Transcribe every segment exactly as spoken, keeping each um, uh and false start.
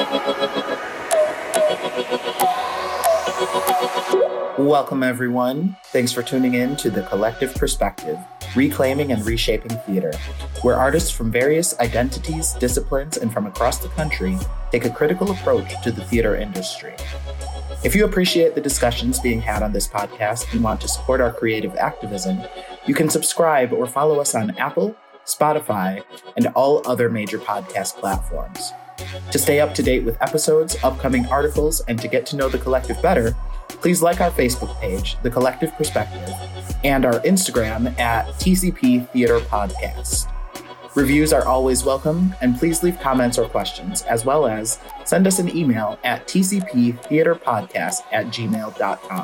Welcome, everyone. Thanks for tuning in to The Collective Perspective, Reclaiming and Reshaping Theater, where artists from various identities, disciplines, and from across the country take a critical approach to the theater industry. If you appreciate the discussions being had on this podcast and want to support our creative activism, you can subscribe or follow us on Apple, Spotify, and all other major podcast platforms. To stay up to date with episodes, upcoming articles, and to get to know The Collective better, please like our Facebook page, The Collective Perspective, and our Instagram at T C P Theater Podcast. Reviews are always welcome, and please leave comments or questions, as well as send us an email at t c p theater podcast at gmail dot com.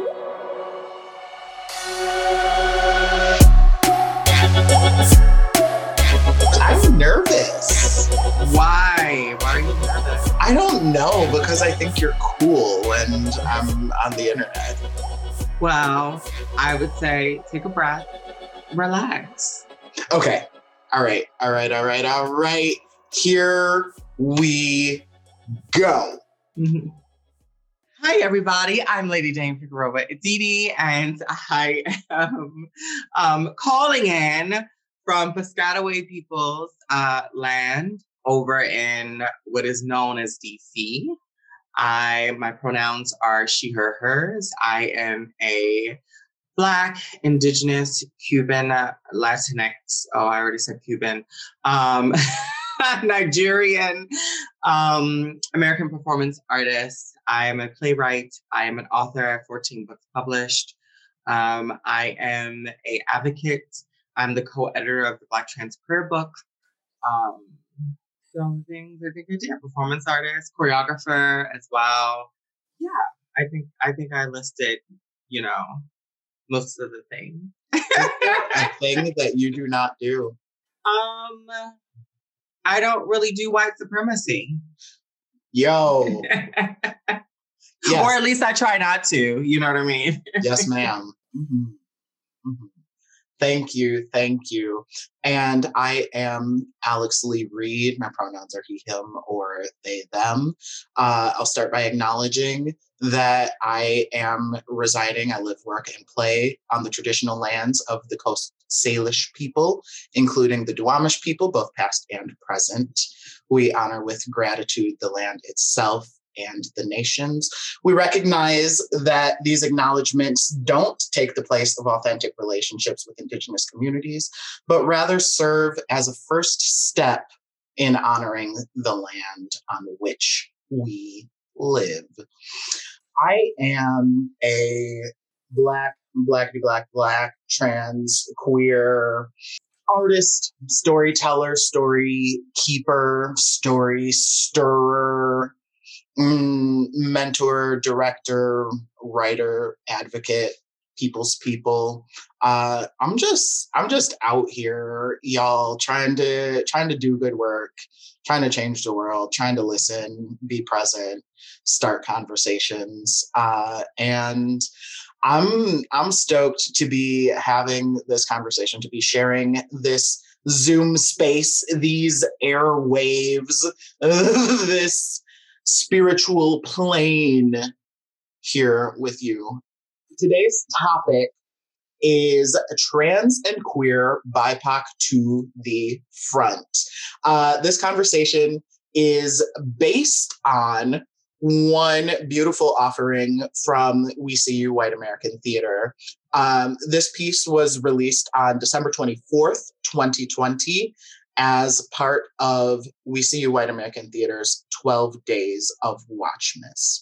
I'm nervous. Why? Why are you nervous? I don't know, because I think you're cool and I'm on the internet. Well, I would say take a breath, relax. Okay. All right. All right. All right. All right. Here we go. Mm-hmm. Hi, everybody. I'm Lady Dame Figueroa Edidi, and I am um, calling in from Piscataway People's uh, land over in what is known as D C. I, my pronouns are she, her, hers. I am a Black, Indigenous, Cuban, uh, Latinx, oh, I already said Cuban, um, Nigerian, um, American performance artist. I am a playwright. I am an author. I have fourteen books published. Um, I am an advocate. I'm the co-editor of the Black Trans Queer book. Um, some things I think I do. Performance artist, choreographer as well. Yeah, I think I think I listed, you know, most of the things. A thing that you do not do. Um, I don't really do white supremacy. Yo. Yes. Or at least I try not to. You know what I mean? Yes, ma'am. Mm-hmm. Mm-hmm. Thank you. Thank you. And I am Alex Lee Reed. My pronouns are he, him, or they, them. Uh, I'll start by acknowledging that I am residing, I live, work, and play on the traditional lands of the Coast Salish people, including the Duwamish people, both past and present. We honor with gratitude the land itself and the nations. We recognize that these acknowledgements don't take the place of authentic relationships with Indigenous communities, but rather serve as a first step in honoring the land on which we live. I am a Black, blackity black, black, trans, queer artist, storyteller, story keeper, story stirrer, Mm, mentor, director, writer, advocate, people's people. Uh, I'm just, I'm just out here, y'all, trying to, trying to do good work, trying to change the world, trying to listen, be present, start conversations, uh, and I'm, I'm stoked to be having this conversation, to be sharing this Zoom space, these airwaves, this spiritual plane here with you. Today's topic is trans and queer B I P O C to the front. Uh, this conversation is based on one beautiful offering from We See You White American Theater. Um, this piece was released on December twenty-fourth, twenty twenty, as part of We See You White American Theater's twelve Days of Watchmas.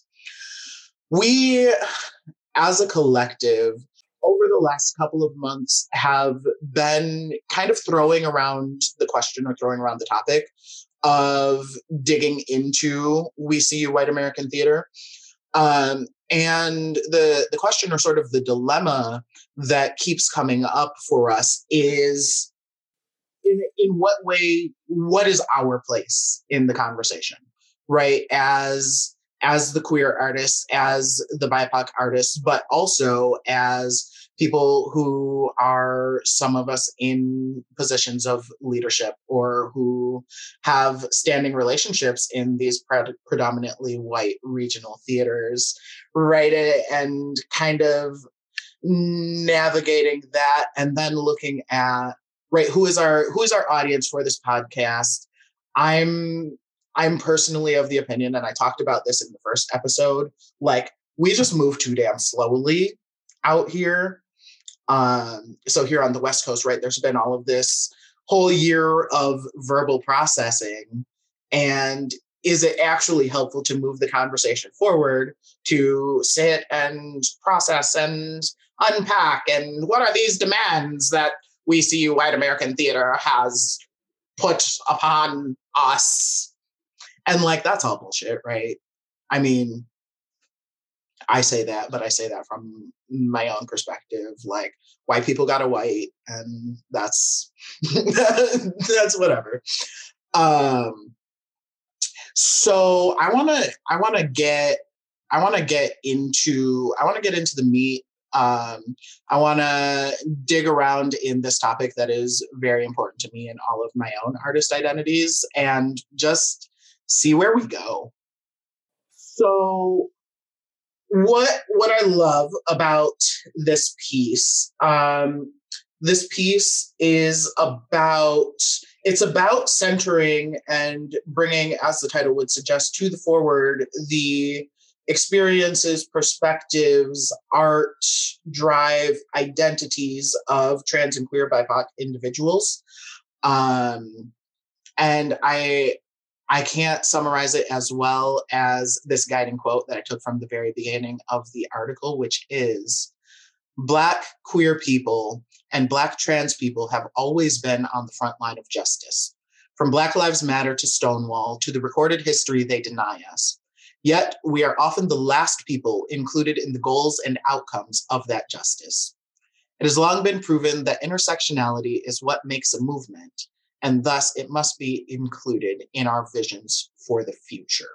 We, as a collective, over the last couple of months, have been kind of throwing around the question or throwing around the topic of digging into We See You White American Theater. Um, and the, the question, or sort of the dilemma that keeps coming up for us is, In, in what way, what is our place in the conversation, right? As, as the queer artists, as the B I P O C artists, but also as people who are some of us in positions of leadership or who have standing relationships in these pre- predominantly white regional theaters, right? And kind of navigating that and then looking at, right, who is our who is our audience for this podcast. I'm I'm personally of the opinion, and I talked about this in the first episode, like we just move too damn slowly out here. Um, so here on the West Coast, right, there's been all of this whole year of verbal processing. And is it actually helpful to move the conversation forward, to sit and process and unpack? And what are these demands that we see white American theater has put upon us? And like, that's all bullshit, right? I mean, I say that, but I say that from my own perspective. Like, white people got a white, and that's that's whatever. Um, so I want to I want to get I want to get into I want to get into the meat. Um, I want to dig around in this topic that is very important to me in all of my own artist identities, and just see where we go. So. What what I love about this piece, um, this piece is about, it's about centering and bringing, as the title would suggest, to the forward, the experiences, perspectives, art, drive, identities of trans and queer B I P O C individuals. Um, and I... I can't summarize it as well as this guiding quote that I took from the very beginning of the article, which is, Black queer people and Black trans people have always been on the front line of justice. From Black Lives Matter to Stonewall to the recorded history they deny us. Yet we are often the last people included in the goals and outcomes of that justice. It has long been proven that intersectionality is what makes a movement, and thus it must be included in our visions for the future.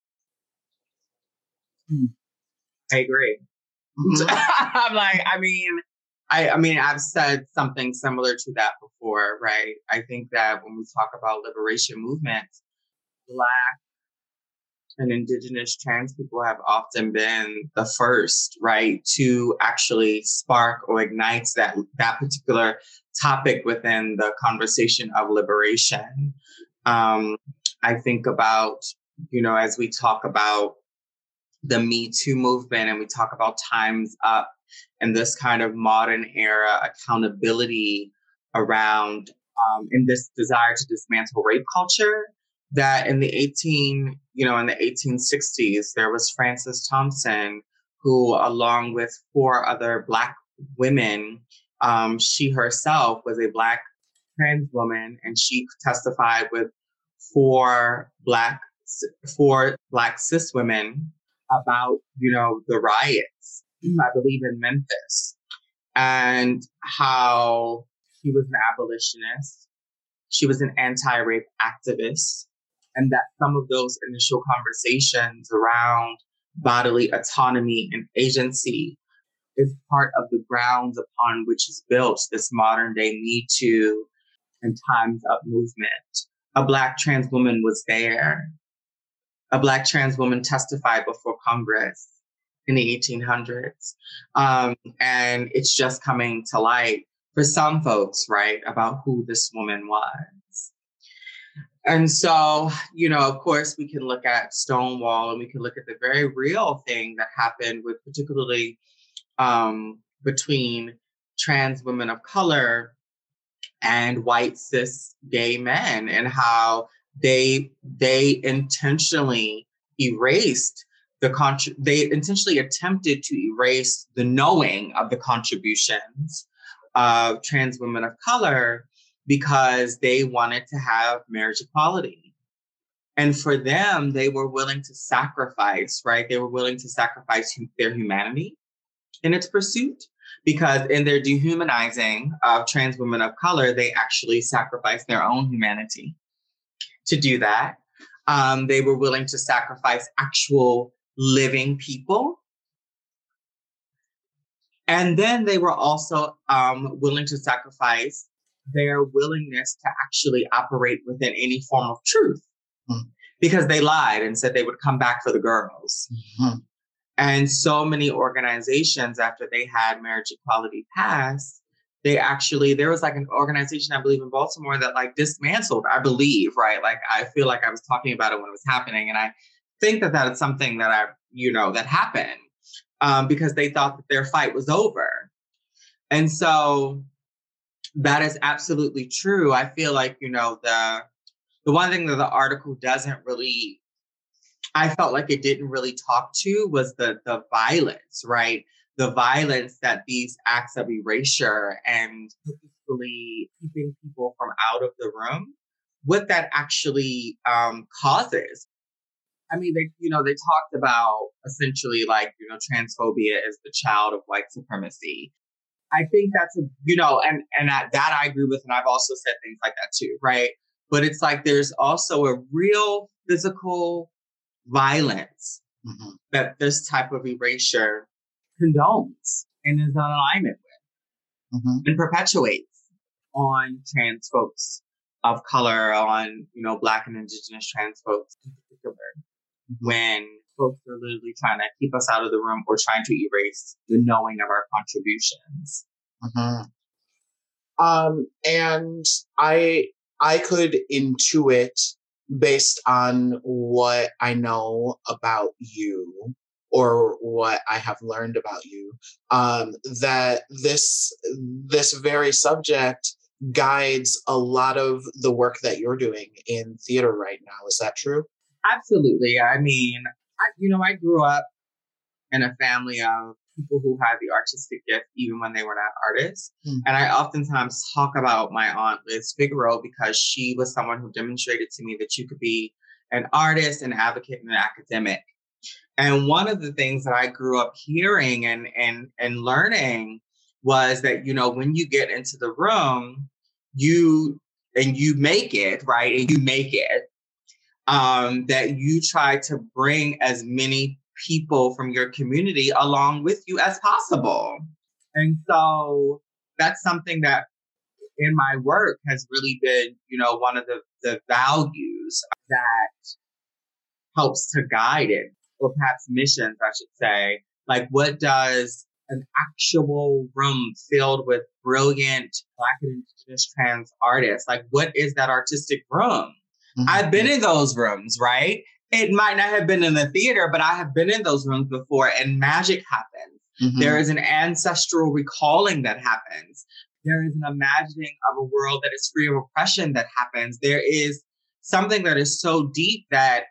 I agree. Mm-hmm. I'm like, I mean, I, I mean, I've said something similar to that before, right? I think that when we talk about liberation movements, Black and Indigenous trans people have often been the first, right, to actually spark or ignite that, that particular topic within the conversation of liberation. Um, I think about, you know, as we talk about the Me Too movement and we talk about Time's Up and this kind of modern era accountability around, um, in this desire to dismantle rape culture, that in the eighteen, you know, in the eighteen sixties, there was Frances Thompson, who, along with four other Black women, um, she herself was a Black trans woman, and she testified with four Black, four Black cis women about, you know, the riots, I believe in Memphis, and how she was an abolitionist. She was an anti-rape activist. And that some of those initial conversations around bodily autonomy and agency is part of the grounds upon which is built this modern day Me Too and Time's Up movement. A Black trans woman was there. A Black trans woman testified before Congress in the eighteen hundreds. Um, and it's just coming to light for some folks, right, about who this woman was. And so, you know, of course, we can look at Stonewall and we can look at the very real thing that happened with particularly um, between trans women of color and white cis gay men, and how they they intentionally erased the contr- they intentionally attempted to erase the knowing of the contributions of trans women of color, because they wanted to have marriage equality. And for them, they were willing to sacrifice, right? They were willing to sacrifice their humanity in its pursuit, because in their dehumanizing of trans women of color, they actually sacrificed their own humanity to do that. Um, they were willing to sacrifice actual living people. And then they were also um, willing to sacrifice their willingness to actually operate within any form of truth mm-hmm. because they lied and said they would come back for the girls. Mm-hmm. And so many organizations, after they had marriage equality passed, they actually, there was like an organization, I believe in Baltimore, that like dismantled, I believe, right? Like, I feel like I was talking about it when it was happening. And I think that that is something that I, you know, that happened um, because they thought that their fight was over. And so that is absolutely true. I feel like, you know, the, the one thing that the article doesn't really, I felt like it didn't really talk to was the the violence, right? The violence that these acts of erasure and purposefully keeping people from out of the room, what that actually um, causes. I mean, they, you know, they talked about essentially like, you know, transphobia is the child of white supremacy. I think that's a, you know, and, and that, that I agree with. And I've also said things like that too, right? But it's like, there's also a real physical violence mm-hmm. that this type of erasure condones and is in alignment with mm-hmm. and perpetuates on trans folks of color, on, you know, Black and Indigenous trans folks in particular, mm-hmm. when folks are literally trying to keep us out of the room or trying to erase the knowing of our contributions. Mm-hmm. Um, and I, I could intuit based on what I know about you or what I have learned about you, um, that this this very subject guides a lot of the work that you're doing in theater right now. Is that true? Absolutely. I mean, I, you know, I grew up in a family of people who had the artistic gift even when they were not artists. Mm-hmm. And I oftentimes talk about my aunt, Liz Figueroa, because she was someone who demonstrated to me that you could be an artist, an advocate, and an academic. And one of the things that I grew up hearing and, and, and learning was that, you know, when you get into the room, you, and you make it, right? And you make it, um, that you try to bring as many people from your community along with you as possible. And so that's something that in my work has really been, you know, one of the, the values that helps to guide it, or perhaps missions, I should say. Like, what does an actual room filled with brilliant Black and Indigenous trans artists, like, what is that artistic room? Mm-hmm. I've been in those rooms, right? It might not have been in the theater, but I have been in those rooms before, and magic happens. Mm-hmm. There is an ancestral recalling that happens. There is an imagining of a world that is free of oppression that happens. There is something that is so deep that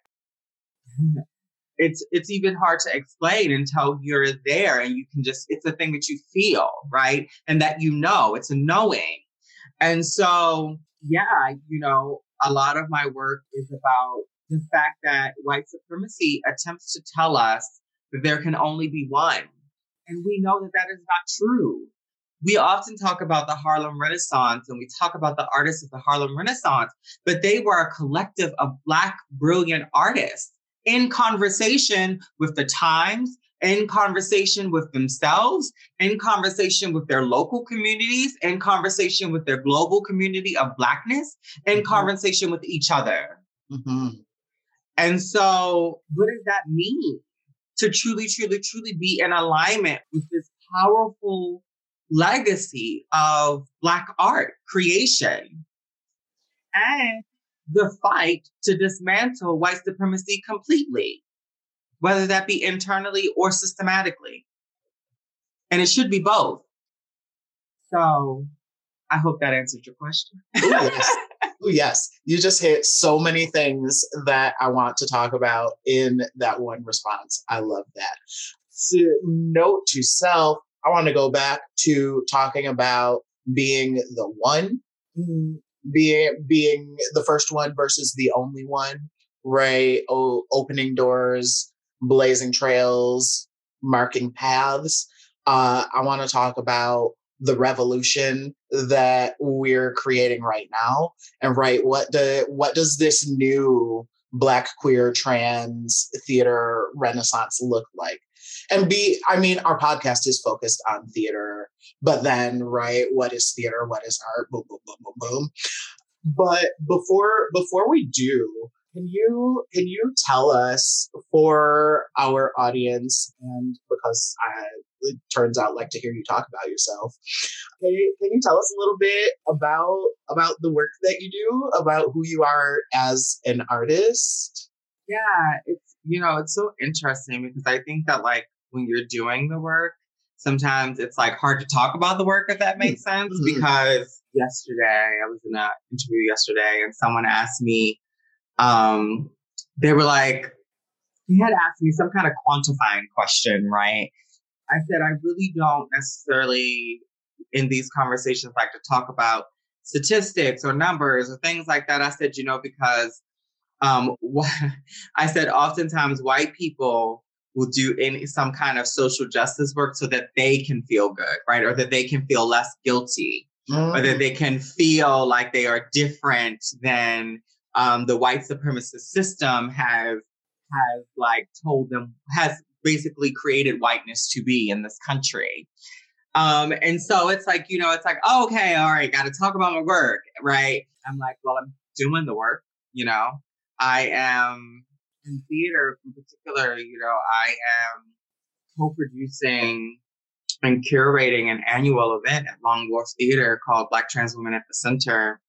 it's it's even hard to explain until you're there, and you can just, it's a thing that you feel, right? And that you know, it's a knowing. And so, yeah, you know, a lot of my work is about the fact that white supremacy attempts to tell us that there can only be one. And we know that that is not true. We often talk about the Harlem Renaissance and we talk about the artists of the Harlem Renaissance, but they were a collective of Black, brilliant artists in conversation with the times, in conversation with themselves, in conversation with their local communities, in conversation with their global community of Blackness, in mm-hmm. conversation with each other. Mm-hmm. And so what does that mean to truly, truly, truly be in alignment with this powerful legacy of Black art creation and the fight to dismantle white supremacy completely, whether that be internally or systematically? And it should be both. So I hope that answered your question. Ooh, yes. Ooh, yes. You just hit so many things that I want to talk about in that one response. I love that. So, note to self, I want to go back to talking about being the one, being, being the first one versus the only one, right? O- opening doors, blazing trails, marking paths. Uh, I want to talk about the revolution that we're creating right now. And right, what do, what does this new Black, queer, trans theater renaissance look like? and B, I mean, our podcast is focused on theater, but then, right, what is theater? What is art? Boom, boom, boom, boom, boom. But before before we do, can you can you tell us, for our audience, and because I, it turns out, like to hear you talk about yourself, can you, can you tell us a little bit about about the work that you do, about who you are as an artist? Yeah, it's, you know, it's so interesting because I think that, like, when you're doing the work, sometimes it's like hard to talk about the work, if that makes sense. Mm-hmm. Because yesterday, I was in an interview yesterday, and someone asked me, um, they were like, he had asked me some kind of quantifying question, right? I said, I really don't necessarily in these conversations like to talk about statistics or numbers or things like that. I said, you know, because um, I said, oftentimes white people will do any some kind of social justice work so that they can feel good, right? Or that they can feel less guilty, mm. or that they can feel like they are different than um, the white supremacist system have has like told them, has basically created whiteness to be in this country. Um, and so it's like, you know, it's like, oh, okay, all right, got to talk about my work, right? I'm like, well, I'm doing the work, you know. I am in theater in particular, you know, I am co-producing and curating an annual event at Long Wharf Theater called Black Trans Women at the Center.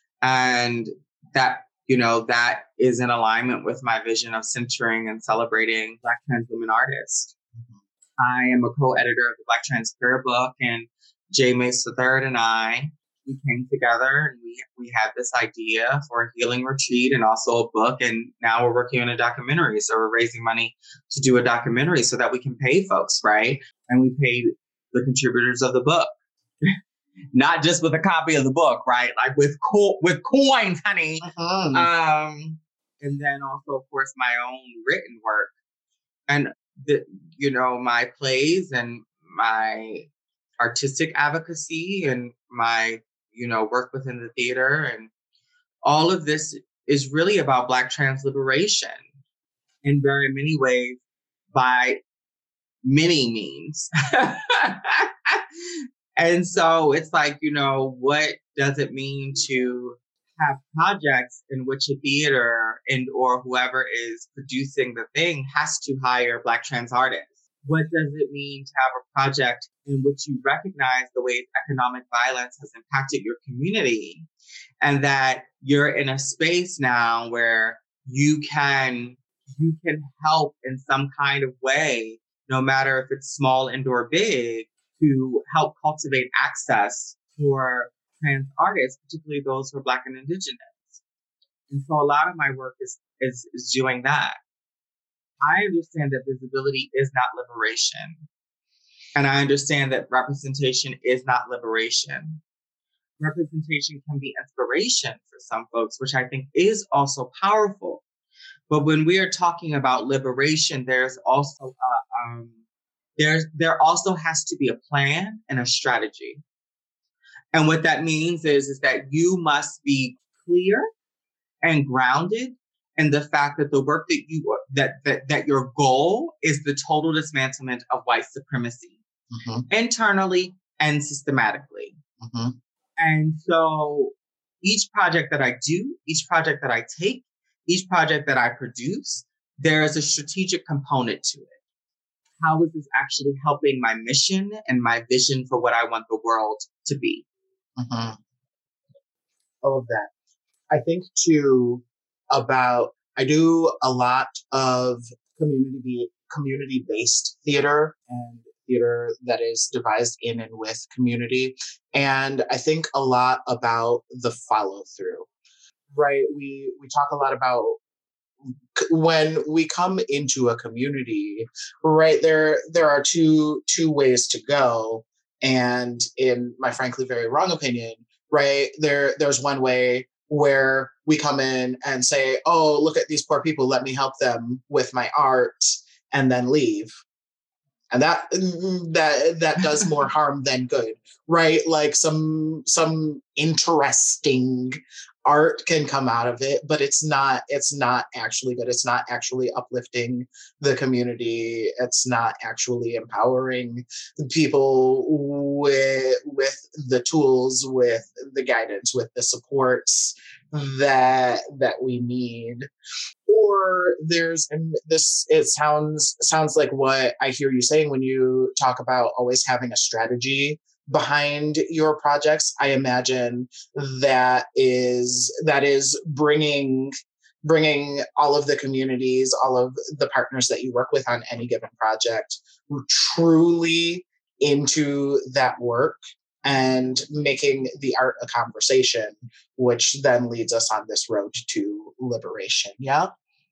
And that, you know, that is in alignment with my vision of centering and celebrating Black trans women artists. Mm-hmm. I am a co-editor of the Black Trans Queer book, and Jay Mace the third and I, we came together and we we had this idea for a healing retreat and also a book. And now we're working on a documentary. So we're raising money to do a documentary so that we can pay folks, right? And we paid the contributors of the book, not just with a copy of the book, right? Like with co- with coins, honey. Uh-huh. Um, and then also, of course, my own written work and the, you know, my plays and my artistic advocacy and my, you know, work within the theater. And all of this is really about Black trans liberation in very many ways, by many means. And so it's like, you know, what does it mean to have projects in which a theater and or whoever is producing the thing has to hire Black trans artists? What does it mean to have a project in which you recognize the ways economic violence has impacted your community, and that you're in a space now where you can you can help in some kind of way, no matter if it's small and or big, to help cultivate access for trans artists, particularly those who are Black and Indigenous. And so a lot of my work is is, is doing that. I understand that visibility is not liberation. And I understand that representation is not liberation. Representation can be inspiration for some folks, which I think is also powerful. But when we are talking about liberation, there's also uh, um, there's there also has to be a plan and a strategy. And what that means is, is that you must be clear and grounded in the fact that the work that you that that that your goal is the total dismantlement of white supremacy, mm-hmm. internally and systematically. Mm-hmm. And so each project that I do, each project that I take, each project that I produce, there is a strategic component to it. How is this actually helping my mission and my vision for what I want the world to be? Mm-hmm. All of that. I think too about, I do a lot of community community-based theater and theater that is devised in and with community. And I think a lot about the follow through, right? We, we talk a lot about when we come into a community, right? There, there are two, two ways to go. And in my frankly very wrong opinion, right, there, there's one way where we come in and say, oh, look at these poor people, let me help them with my art, and then leave. And that that that does more harm than good, right? Like some some interesting art can come out of it, but it's not, it's not actually good. It's not actually uplifting the community. It's not actually empowering people with, with the tools, with the guidance, with the supports that, that we need. Or there's, and this, it sounds, sounds like what I hear you saying when you talk about always having a strategy behind your projects. I imagine that is that is bringing bringing all of the communities, all of the partners that you work with on any given project truly into that work and making the art a conversation, which then leads us on this road to liberation. Yeah.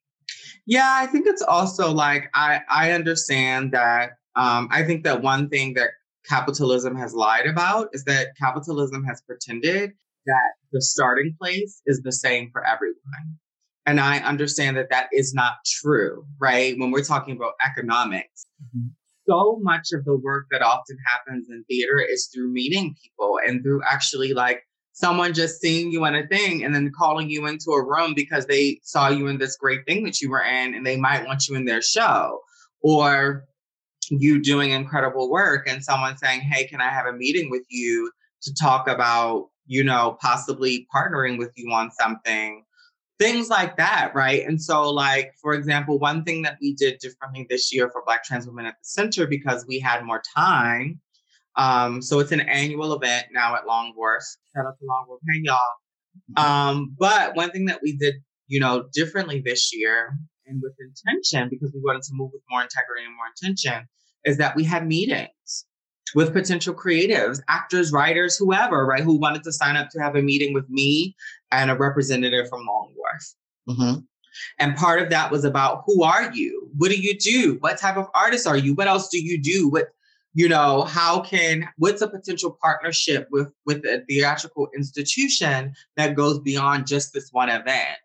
Yeah, I think it's also like, I, I understand that. Um, I think that one thing that capitalism has lied about is that capitalism has pretended that the starting place is the same for everyone. And I understand that that is not true, right? When we're talking about economics, mm-hmm. so much of the work that often happens in theater is through meeting people and through actually like someone just seeing you in a thing and then calling you into a room because they saw you in this great thing that you were in and they might want you in their show, or you doing incredible work and someone saying, hey, can I have a meeting with you to talk about, you know, possibly partnering with you on something, things like that, right? And so like, for example, one thing that we did differently this year for Black Trans Women at the Center, because we had more time. Um, so it's an annual event now at Longworth. Shout out to Longworth, hey y'all. Um, but one thing that we did, you know, differently this year and with intention, because we wanted to move with more integrity and more intention, is that we had meetings with potential creatives, actors, writers, whoever, right, who wanted to sign up to have a meeting with me and a representative from Longworth. Mm-hmm. And part of that was about, who are you? What do you do? What type of artist are you? What else do you do? What, you know, how can, what's a potential partnership with, with a theatrical institution that goes beyond just this one event?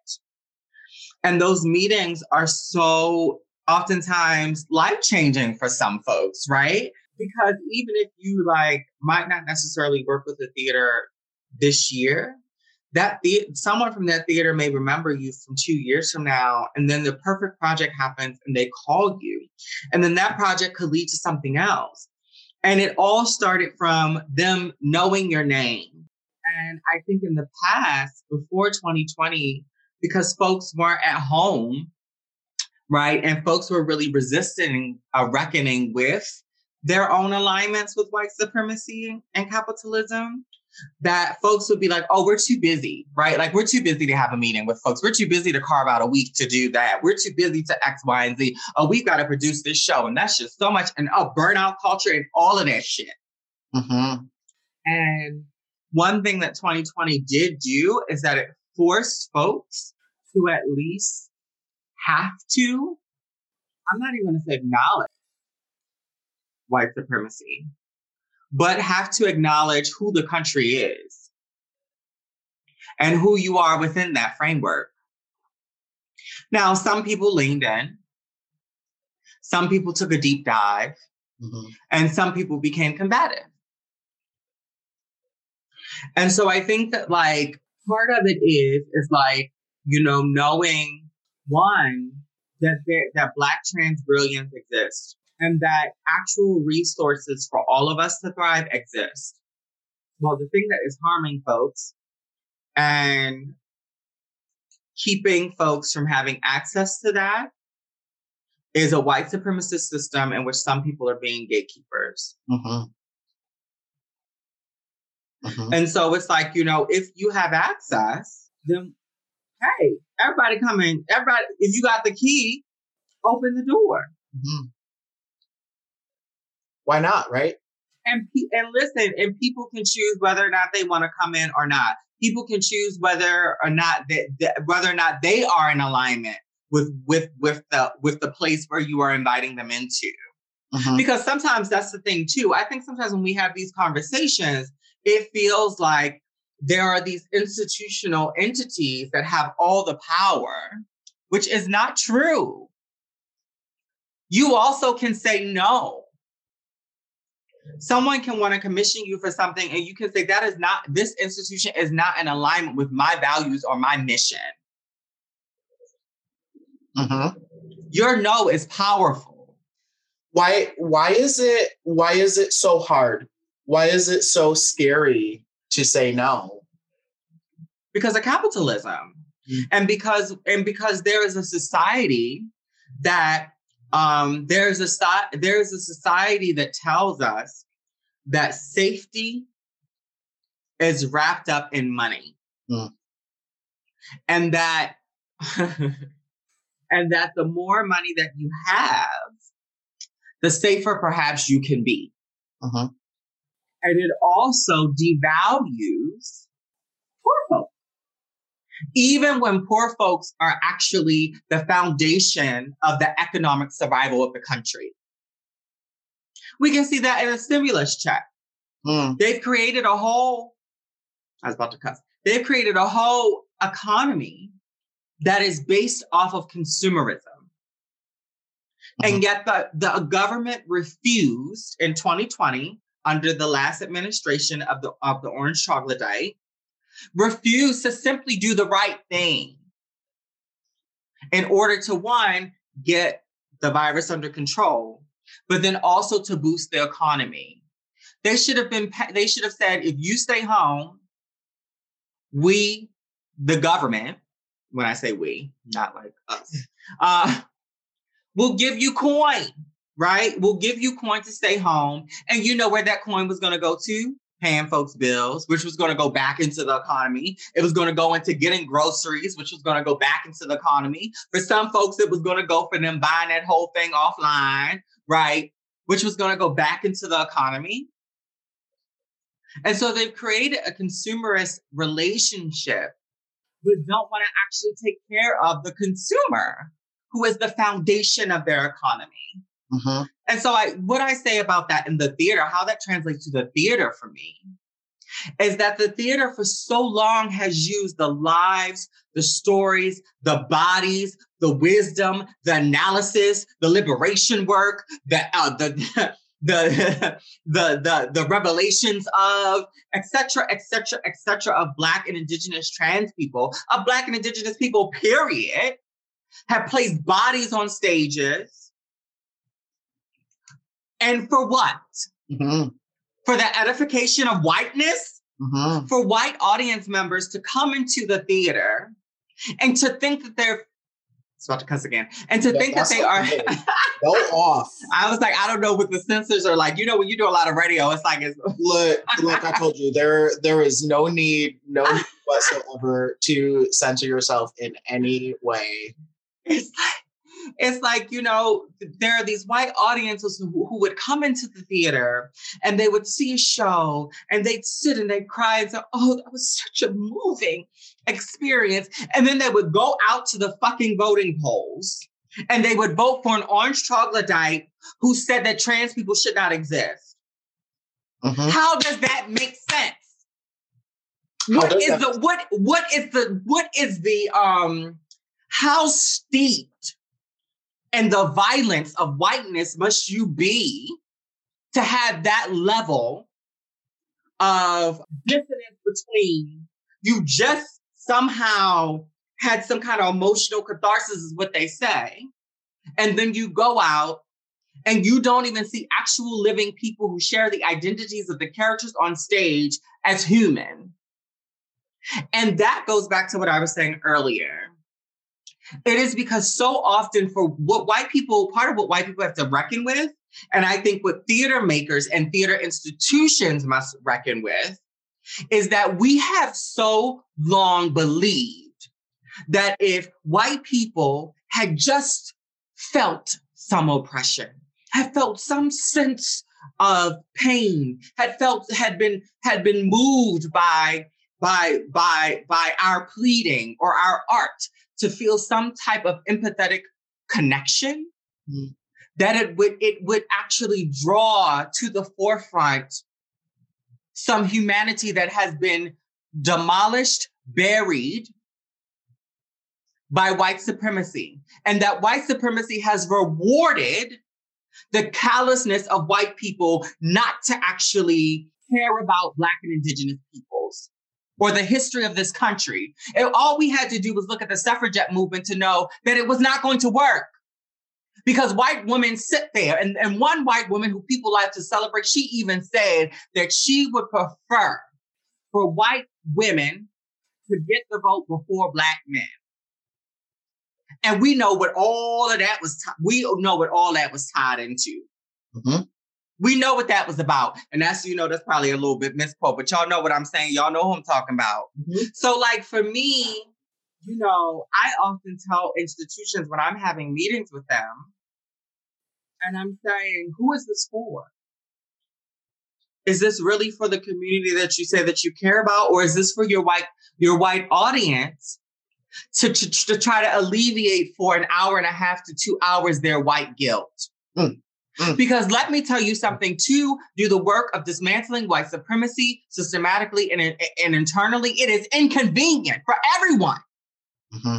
And those meetings are so oftentimes life-changing for some folks, right? Because even if you like might not necessarily work with the theater this year, that the- someone from that theater may remember you from two years from now, and then the perfect project happens and they call you. And then that project could lead to something else. And it all started from them knowing your name. And I think in the past, before twenty twenty, because folks weren't at home, right? And folks were really resisting a reckoning with their own alignments with white supremacy and capitalism, that folks would be like, oh, we're too busy, right? Like, we're too busy to have a meeting with folks. We're too busy to carve out a week to do that. We're too busy to X, Y, and Z. Oh, we've got to produce this show. And that's just so much, and oh, burnout culture and all of that shit. Mm-hmm. And one thing that twenty twenty did do is that it forced folks to at least have to, I'm not even going to say acknowledge white supremacy, but have to acknowledge who the country is and who you are within that framework. Now, some people leaned in, some people took a deep dive, mm-hmm. and some people became combative. And so I think that like part of it is, is like, you know, knowing one, that there, that Black trans brilliance exists and that actual resources for all of us to thrive exist. Well, the thing that is harming folks and keeping folks from having access to that is a white supremacist system in which some people are being gatekeepers. Mm-hmm. Mm-hmm. And so it's like, you know, if you have access, then hey, everybody come in. Everybody, if you got the key, open the door. Mm-hmm. Why not, right? And and listen, and people can choose whether or not they want to come in or not. People can choose whether or not that, that whether or not they are in alignment with with with the with the place where you are inviting them into. Mm-hmm. Because sometimes that's the thing too. I think sometimes when we have these conversations, it feels like there are these institutional entities that have all the power, which is not true. You also can say no. Someone can want to commission you for something and you can say that is not, this institution is not in alignment with my values or my mission. Mm-hmm. Your no is powerful. Why, why is it, why is it so hard? Why is it so scary to say no? Because of capitalism. Mm-hmm. And because, and because there is a society that Um, there's a there's a society that tells us that safety is wrapped up in money, mm. and that and that the more money that you have, the safer perhaps you can be. Uh-huh. And it also devalues poor folks. Even when poor folks are actually the foundation of the economic survival of the country. We can see that in a stimulus check. Mm. They've created a whole, I was about to cuss, they've created a whole economy that is based off of consumerism. Mm-hmm. And yet the, the government refused in twenty twenty, under the last administration of the, of the orange troglodyte, refuse to simply do the right thing in order to, one, get the virus under control, but then also to boost the economy. They should have been, they should have said, if you stay home, we, the government, when I say we, not like us, uh, will give you coin, right? We'll give you coin to stay home. And you know where that coin was going to go to? Paying folks' bills, which was going to go back into the economy. It was going to go into getting groceries, which was going to go back into the economy. For some folks, it was going to go for them buying that whole thing offline, right? Which was going to go back into the economy. And so they've created a consumerist relationship, but don't want to actually take care of the consumer, who is the foundation of their economy. Mm-hmm. And so I, what I say about that in the theater, how that translates to the theater for me, is that the theater for so long has used the lives, the stories, the bodies, the wisdom, the analysis, the liberation work, the uh, the, the the the the revelations of et cetera, et cetera, et cetera of Black and Indigenous trans people, of Black and Indigenous people, period, have placed bodies on stages. And for what? Mm-hmm. For the edification of whiteness? Mm-hmm. For white audience members to come into the theater and to think that they're, it's about to cuss again, and to yeah, think that they are. Go off. I was like, I don't know what the censors are like. You know, when you do a lot of radio, it's like, it's. Look, look, I told you, there, there is no need, no need whatsoever to censor yourself in any way. It's like, It's like, you know, there are these white audiences who, who would come into the theater and they would see a show and they'd sit and they'd cry and say, oh, that was such a moving experience. And then they would go out to the fucking voting polls and they would vote for an orange troglodyte who said that trans people should not exist. Mm-hmm. How does that make sense? What is the, what, what is the, what is the, um, how steeped and the violence of whiteness must you be to have that level of dissonance between you just somehow had some kind of emotional catharsis is what they say. And then you go out and you don't even see actual living people who share the identities of the characters on stage as human. And that goes back to what I was saying earlier. It is because so often for what white people, part of what white people have to reckon with, and I think what theater makers and theater institutions must reckon with, is that we have so long believed that if white people had just felt some oppression, had felt some sense of pain, had felt, had been, had been moved by, by, by, by our pleading or our art, to feel some type of empathetic connection, mm-hmm. that it would it would actually draw to the forefront some humanity that has been demolished, buried by white supremacy, and that white supremacy has rewarded The callousness of white people not to actually care about Black and Indigenous peoples or the history of this country. And all we had to do was look at the suffragette movement to know that it was not going to work. Because white women sit there, and, and one white woman who people like to celebrate, she even said that she would prefer for white women to get the vote before Black men. And we know what all of that was, t- we know what all that was tied into. Mm-hmm. We know what that was about. And that's, you know, that's probably a little bit misquote, but y'all know what I'm saying. Y'all know who I'm talking about. Mm-hmm. So like for me, you know, I often tell institutions when I'm having meetings with them, and I'm saying, who is this for? Is this really for the community that you say that you care about? Or is this for your white, your white audience to, to, to try to alleviate for an hour and a half to two hours their white guilt? Mm. Mm. Because let me tell you something, to do the work of dismantling white supremacy systematically and, and internally, it is inconvenient for everyone. Mm-hmm.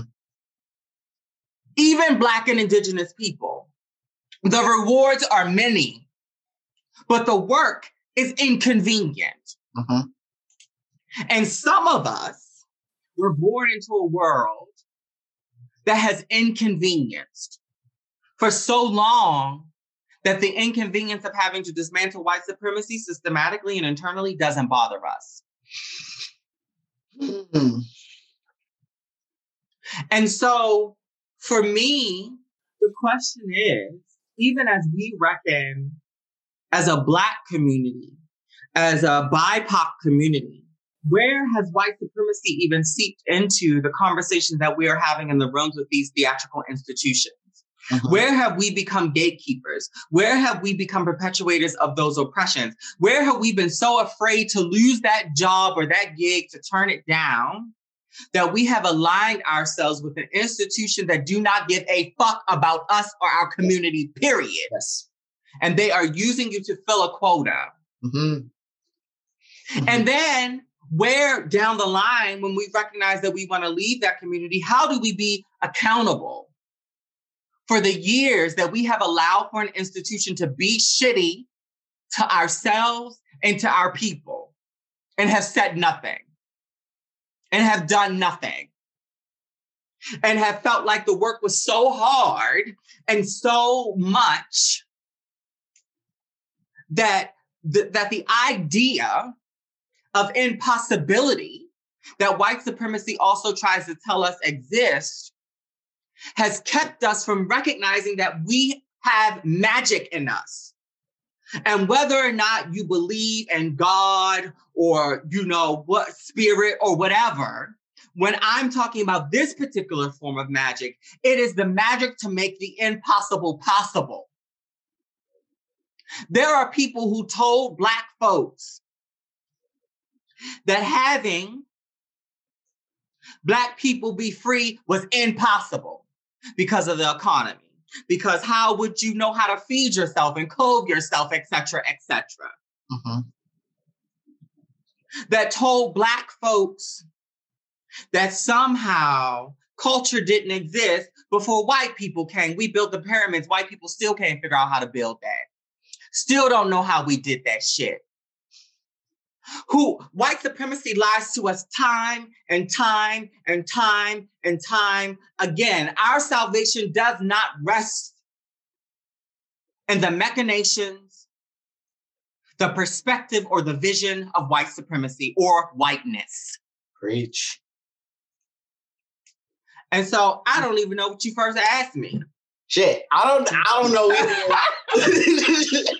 Even Black and Indigenous people. The rewards are many, but the work is inconvenient. Mm-hmm. And some of us were born into a world that has inconvenienced for so long that the inconvenience of having to dismantle white supremacy systematically and internally doesn't bother us. Mm-hmm. And so for me, the question is, even as we reckon as a Black community, as a B I P O C community, where has white supremacy even seeped into the conversations that we are having in the rooms with these theatrical institutions? Mm-hmm. Where have we become gatekeepers? Where have we become perpetuators of those oppressions? Where have we been so afraid to lose that job or that gig to turn it down that we have aligned ourselves with an institution that do not give a fuck about us or our community, period. Yes. And they are using you to fill a quota. Mm-hmm. Mm-hmm. And then where down the line, when we recognize that we want to leave that community, how do we be accountable for the years that we have allowed for an institution to be shitty to ourselves and to our people and have said nothing? And have done nothing, and have felt like the work was so hard and so much that the, that the idea of impossibility that white supremacy also tries to tell us exists has kept us from recognizing that we have magic in us. And whether or not you believe in God or, you know, what spirit or whatever, when I'm talking about this particular form of magic, it is the magic to make the impossible possible. There are people who told Black folks that having Black people be free was impossible because of the economy. Because how would you know how to feed yourself and clothe yourself, et cetera, et cetera? Mm-hmm. That told Black folks that somehow culture didn't exist before white people came. We built the pyramids. White people still can't figure out how to build that. Still don't know how we did that shit. Who white supremacy lies to us time and time and time and time again. Our salvation does not rest in the machinations, the perspective, or the vision of white supremacy or whiteness. Preach. And so I don't even know what you first asked me. Shit, I don't. I don't know.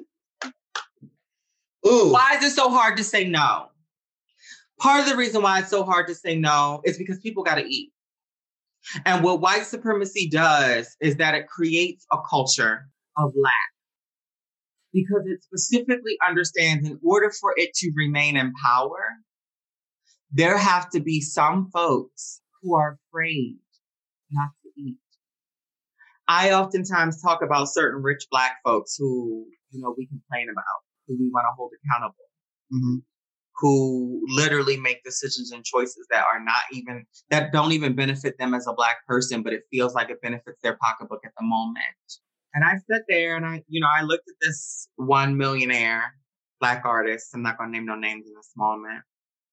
Ooh. Why is it so hard to say no? Part of the reason why it's so hard to say no is because people got to eat. And what white supremacy does is that it creates a culture of lack. Because it specifically understands in order for it to remain in power, there have to be some folks who are afraid not to eat. I oftentimes talk about certain rich Black folks who, you know, we complain about, who we want to hold accountable, mm-hmm. who literally make decisions and choices that are not even, that don't even benefit them as a Black person, but it feels like it benefits their pocketbook at the moment. And I sat there and I, you know, I looked at this one millionaire Black artist. I'm not going to name no names in this moment.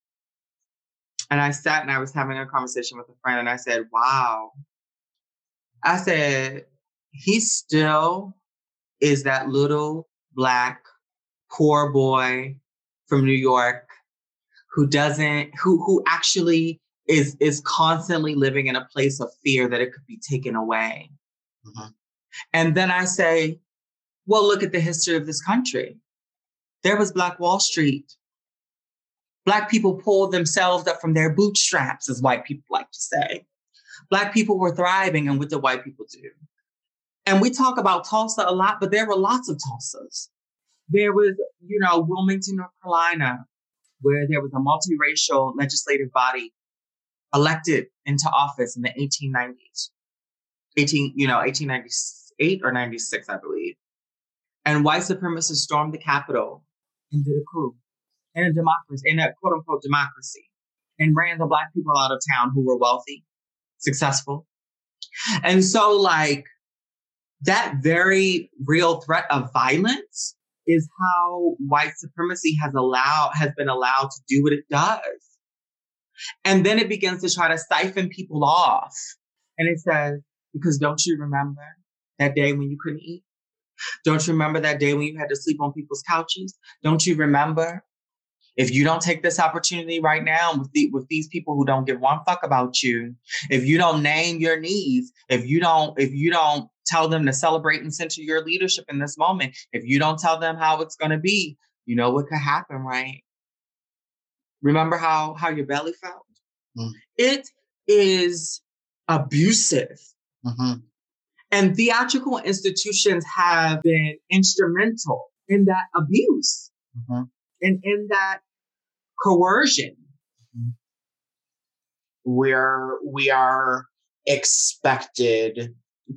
And I sat and I was having a conversation with a friend and I said, wow. I said, he still is that little Black poor boy from New York who doesn't, who who actually is is constantly living in a place of fear that it could be taken away. Mm-hmm. And then I say, well, look at the history of this country. There was Black Wall Street. Black people pulled themselves up from their bootstraps, as white people like to say. Black people were thriving, and what did white people do? And we talk about Tulsa a lot, but there were lots of Tulsas. There was, you know, Wilmington, North Carolina, where there was a multiracial legislative body elected into office in the eighteen nineties. eighteen, you know, eighteen ninety-eight or ninety-six, I believe. And white supremacists stormed the Capitol and did a coup in a democracy, in a quote unquote democracy, and ran the Black people out of town who were wealthy, successful. And so, like, that very real threat of violence is how white supremacy has allowed, has been allowed to do what it does. And then it begins to try to siphon people off. And it says, because don't you remember that day when you couldn't eat? Don't you remember that day when you had to sleep on people's couches? Don't you remember? If you don't take this opportunity right now with, the, with these people who don't give one fuck about you, if you don't name your needs, if you don't, if you don't tell them to celebrate and center your leadership in this moment, if you don't tell them how it's going to be, you know what could happen, right? Remember how, how your belly felt? Mm. It is abusive. Mm-hmm. And theatrical institutions have been instrumental in that abuse mm-hmm. and in that coercion. Mm-hmm. We're, we are expected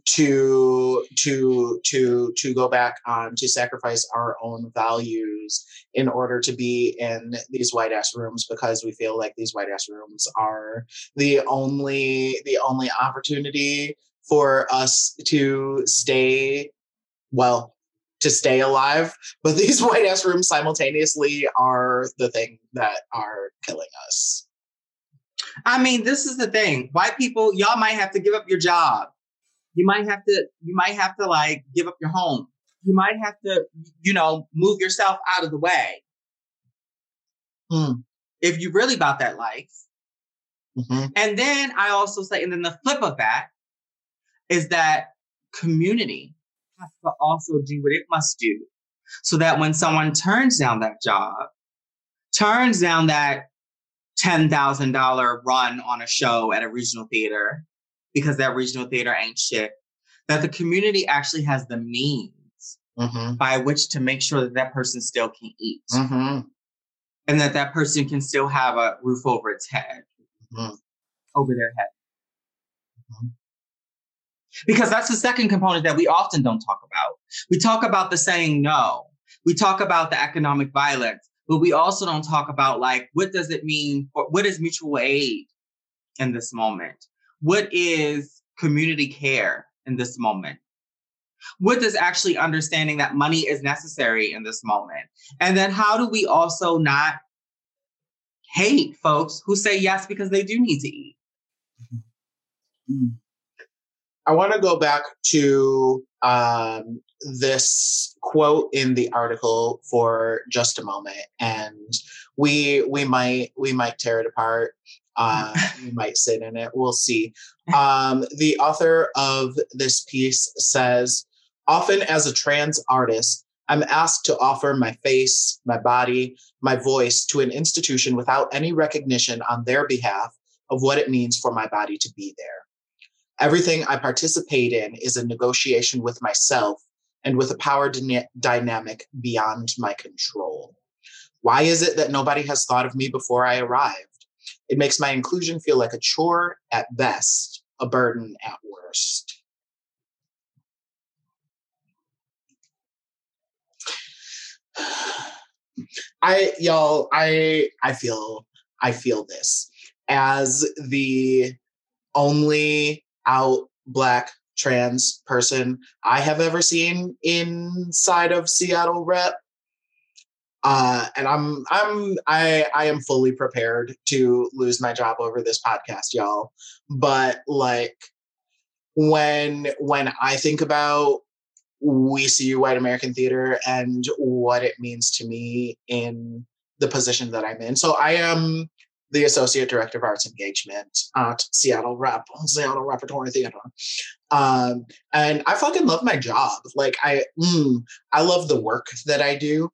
to to to to go back on to sacrifice our own values in order to be in these white ass rooms, because we feel like these white ass rooms are the only the only opportunity for us to stay well to stay alive. But these white ass rooms simultaneously are the thing that are killing us. I mean, this is the thing. White people, y'all might have to give up your job. You might have to, you might have to like give up your home. You might have to, you know, move yourself out of the way. Mm. If you really about that life. Mm-hmm. And then I also say, and then the flip of that is that community has to also do what it must do so that when someone turns down that job, turns down that ten thousand dollars run on a show at a regional theater, because that regional theater ain't shit, that the community actually has the means mm-hmm. by which to make sure that that person still can eat. Mm-hmm. And that that person can still have a roof over its head, mm-hmm. over their head. Mm-hmm. Because that's the second component that we often don't talk about. We talk about the saying no. We talk about the economic violence, but we also don't talk about, like, what does it mean? For, what is mutual aid in this moment? What is community care in this moment? What does actually understanding that money is necessary in this moment? And then how do we also not hate folks who say yes because they do need to eat? Mm-hmm. I want to go back to um, this quote in the article for just a moment, and we we might we might tear it apart. Uh, we might sit in it. We'll see. Um, the author of this piece says, "Often as a trans artist, I'm asked to offer my face, my body, my voice to an institution without any recognition on their behalf of what it means for my body to be there. Everything I participate in is a negotiation with myself and with a power dyna- dynamic beyond my control. Why is it that nobody has thought of me before I arrived? It makes my inclusion feel like a chore at best, a burden at worst." I, y'all, I, I feel, I feel this as the only out Black trans person I have ever seen inside of Seattle Rep. Uh, and I'm I'm I I am fully prepared to lose my job over this podcast, y'all. But like when when I think about We See You White American Theater and what it means to me in the position that I'm in. So I am the Associate Director of Arts Engagement at Seattle Rep, Seattle Repertory Theater. Um, and I fucking love my job. Like I, mm, I love the work that I do.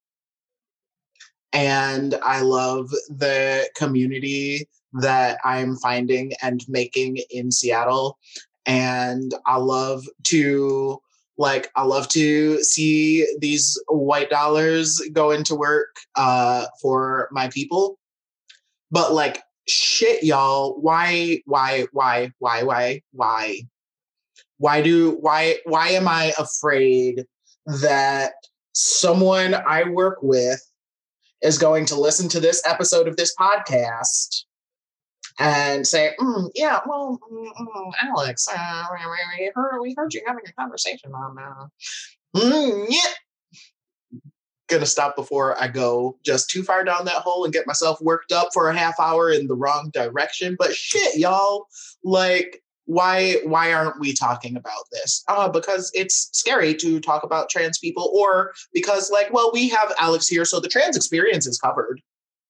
And I love the community that I'm finding and making in Seattle. And I love to, like, I love to see these white dollars go into work uh, for my people. But like, shit, y'all, why, why, why, why, why, why? Why do, why, why am I afraid that someone I work with is going to listen to this episode of this podcast and say, mm, yeah, well, mm, mm, Alex, uh, we, heard, we heard you having a conversation on uh, mm, yeah. Gonna stop before I go just too far down that hole and get myself worked up for a half hour in the wrong direction. But shit, y'all, like, why why aren't we talking about this? Uh, because it's scary to talk about trans people, or because, like, well, we have Alex here, so the trans experience is covered.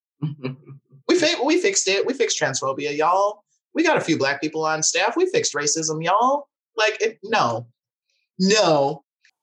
we fi- we fixed it. We fixed transphobia, y'all. We got a few Black people on staff. We fixed racism, y'all. Like, it, no, no.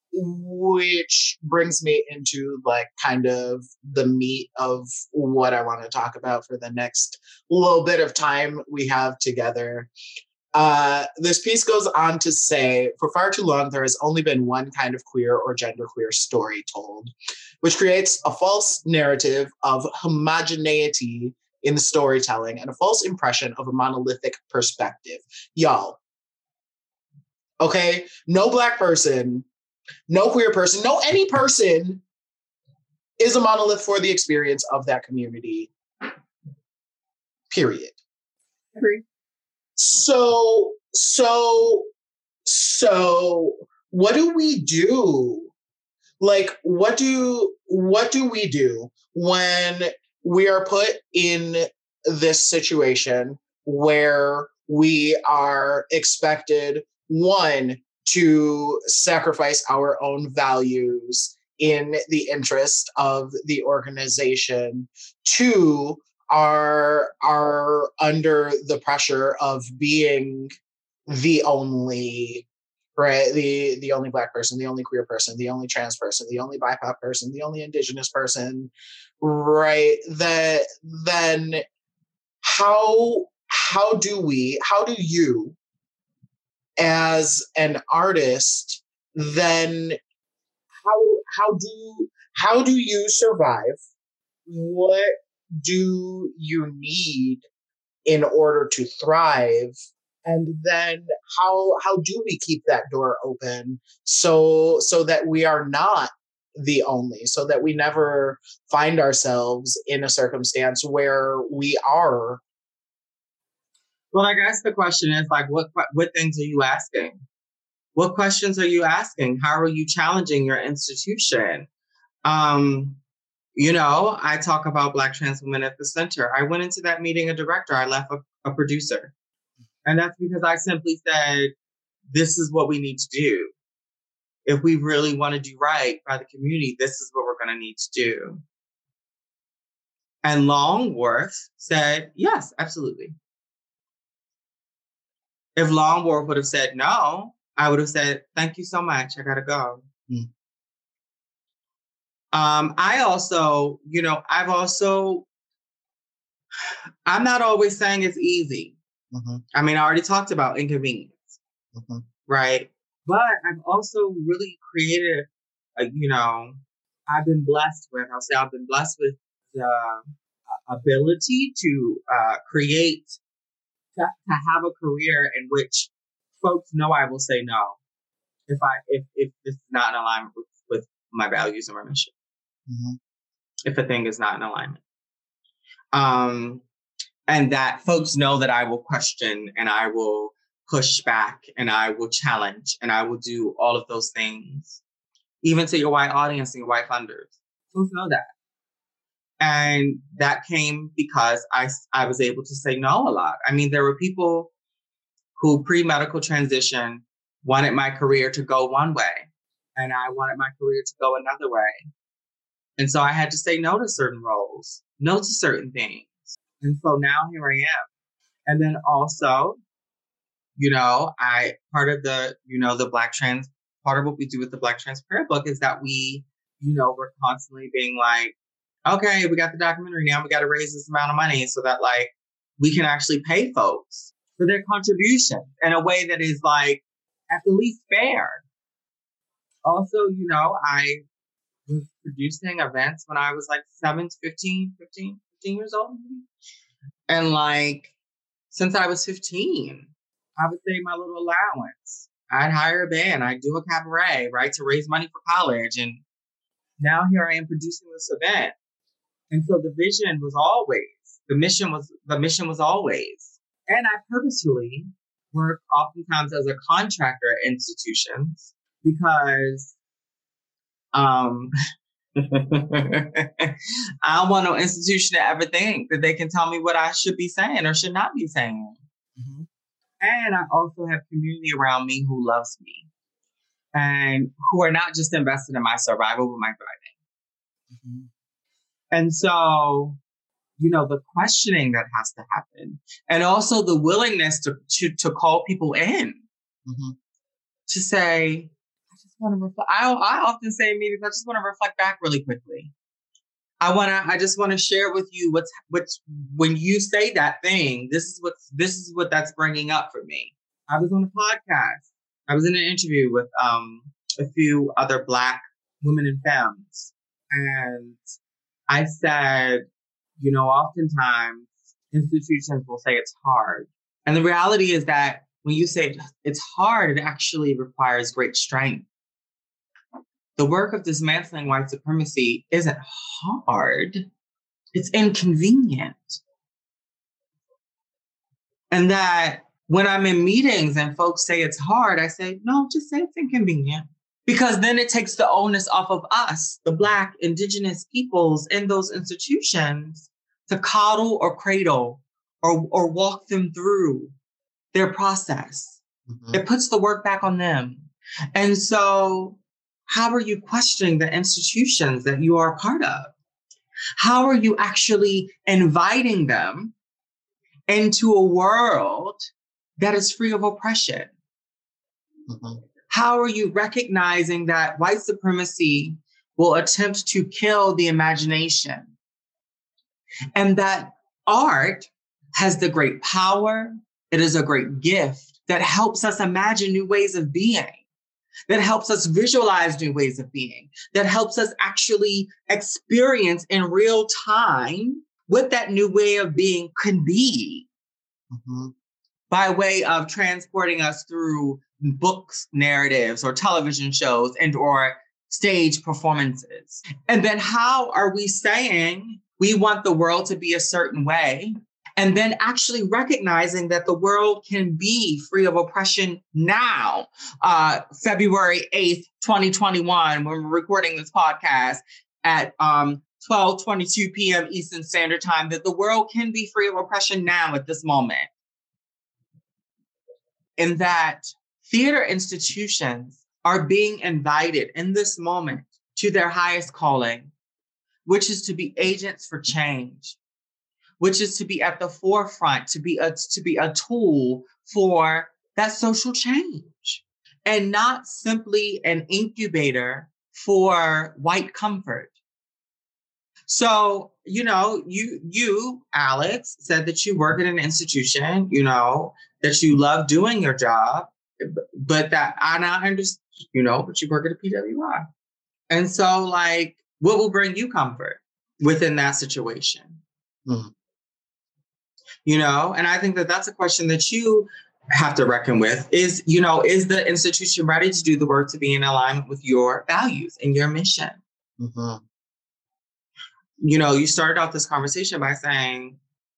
Which brings me into, like, kind of the meat of what I want to talk about for the next little bit of time we have together. Uh, this piece goes on to say, for far too long, there has only been one kind of queer or genderqueer story told, which creates a false narrative of homogeneity in the storytelling and a false impression of a monolithic perspective. Y'all, okay? No Black person, no queer person, no any person is a monolith for the experience of that community. Period. Agree. So, so, so, what do we do? Like, what do, what do we do when we are put in this situation where we are expected, one, to sacrifice our own values in the interest of the organization, two, are are under the pressure of being the only, right, the the only Black person, the only queer person, the only trans person, the only B I P O C person, the only Indigenous person, right? That then how how do we, how do you as an artist then how how do how do you survive? What do you need in order to thrive? And then how how do we keep that door open so so that we are not the only, so that we never find ourselves in a circumstance where we are? Well, I guess the question is, like, what what things are you asking? What questions are you asking? How are you challenging your institution? Um, You know, I talk about Black trans women at the center. I went into that meeting a director. I left a, a producer. And that's because I simply said, this is what we need to do. If we really want to do right by the community, this is what we're going to need to do. And Longworth said, yes, absolutely. If Longworth would have said no, I would have said, thank you so much. I got to go. Mm. Um, I also, you know, I've also, I'm not always saying it's easy. Mm-hmm. I mean, I already talked about inconvenience, mm-hmm. right? But I've also really created, a, you know, I've been blessed with, I'll say I've been blessed with the uh, ability to uh, create, to, to have a career in which folks know I will say no if I, if, if this is not in alignment with, with my values and my mission. Mm-hmm. If a thing is not in alignment. Um, and that folks know that I will question and I will push back and I will challenge and I will do all of those things, even to your white audience and your white funders. Please know that. And that came because I, I was able to say no a lot. I mean, there were people who pre-medical transition wanted my career to go one way, and I wanted my career to go another way. And so I had to say no to certain roles, no to certain things. And so now here I am. And then also, you know, I, part of the, you know, the Black trans, part of what we do with the Black Trans Prayer Book is that we, you know, we're constantly being like, okay, we got the documentary now, we got to raise this amount of money so that like we can actually pay folks for their contribution in a way that is like at the least fair. Also, you know, I was producing events when I was like seven, fifteen, fifteen, fifteen years old. And like, since I was fifteen, I would save my little allowance. I'd hire a band, I'd do a cabaret, right, to raise money for college. And now here I am producing this event. And so the vision was always, the mission was, the mission was always. And I purposefully work oftentimes as a contractor at institutions because um, I don't want no institution to ever think that they can tell me what I should be saying or should not be saying. Mm-hmm. And I also have community around me who loves me and who are not just invested in my survival, but my thriving. Mm-hmm. And so, you know, the questioning that has to happen, and also the willingness to to, to call people in, mm-hmm. to say, I just want to reflect. I, I often say in meetings, I just want to reflect back really quickly. I want to, I just want to share with you what's, what's, when you say that thing, this is what, this is what that's bringing up for me. I was on a podcast. I was in an interview with um, a few other Black women and femmes. And I said, you know, oftentimes institutions will say it's hard. And the reality is that when you say it's hard, it actually requires great strength. The work of dismantling white supremacy isn't hard. It's inconvenient. And that when I'm in meetings and folks say it's hard, I say, no, just say it's inconvenient. Because then it takes the onus off of us, the Black, Indigenous peoples in those institutions, to coddle or cradle or, or walk them through their process. Mm-hmm. It puts the work back on them. And so how are you questioning the institutions that you are a part of? How are you actually inviting them into a world that is free of oppression? Mm-hmm. How are you recognizing that white supremacy will attempt to kill the imagination? And that art has the great power, it is a great gift that helps us imagine new ways of being, that helps us visualize new ways of being, that helps us actually experience in real time what that new way of being can be, mm-hmm. by way of transporting us through books, narratives, or television shows, and or stage performances. And then how are we saying we want the world to be a certain way, and then actually recognizing that the world can be free of oppression now, uh, February eighth, twenty twenty-one, when we're recording this podcast at um, twelve twenty-two p.m. Eastern Standard Time, that the world can be free of oppression now at this moment. And that theater institutions are being invited in this moment to their highest calling, which is to be agents for change, which is to be at the forefront, to be a, to be a tool for that social change, and not simply an incubator for white comfort. So, you know, you, you, Alex, said that you work at an institution, you know, that you love doing your job, but that I now understand, you know, but you work at a P W I. And so, like, what will bring you comfort within that situation? Mm-hmm. You know, and I think that that's a question that you have to reckon with is, you know, is the institution ready to do the work to be in alignment with your values and your mission? Mm-hmm. You know, you started off this conversation by saying,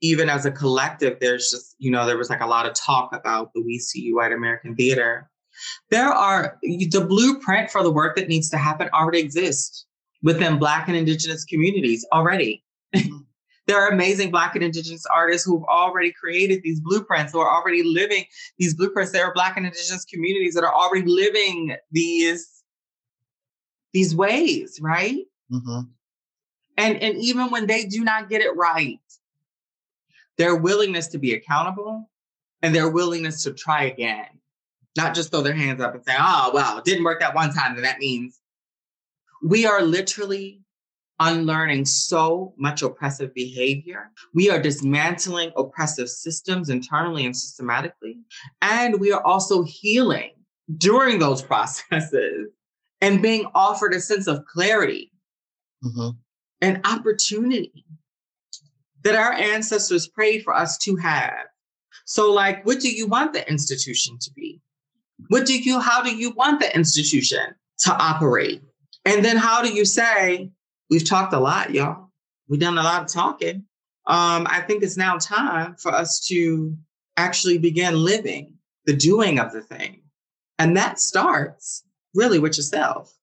even as a collective, there's just, you know, there was like a lot of talk about the We See You White American Theater. There are, the blueprint for the work that needs to happen already exists within Black and Indigenous communities already. There are amazing Black and Indigenous artists who've already created these blueprints, who are already living these blueprints. There are Black and Indigenous communities that are already living these, these ways, right? Mm-hmm. And, and even when they do not get it right, their willingness to be accountable and their willingness to try again, not just throw their hands up and say, oh, well, it didn't work that one time, then that means we are literally unlearning so much oppressive behavior. We are dismantling oppressive systems internally and systematically. And we are also healing during those processes and being offered a sense of clarity mm-hmm. and opportunity that our ancestors prayed for us to have. So, like, what do you want the institution to be? What do you, how do you want the institution to operate? And then how do you say, we've talked a lot, y'all. We've done a lot of talking. Um, I think it's now time for us to actually begin living the doing of the thing. And that starts really with yourself.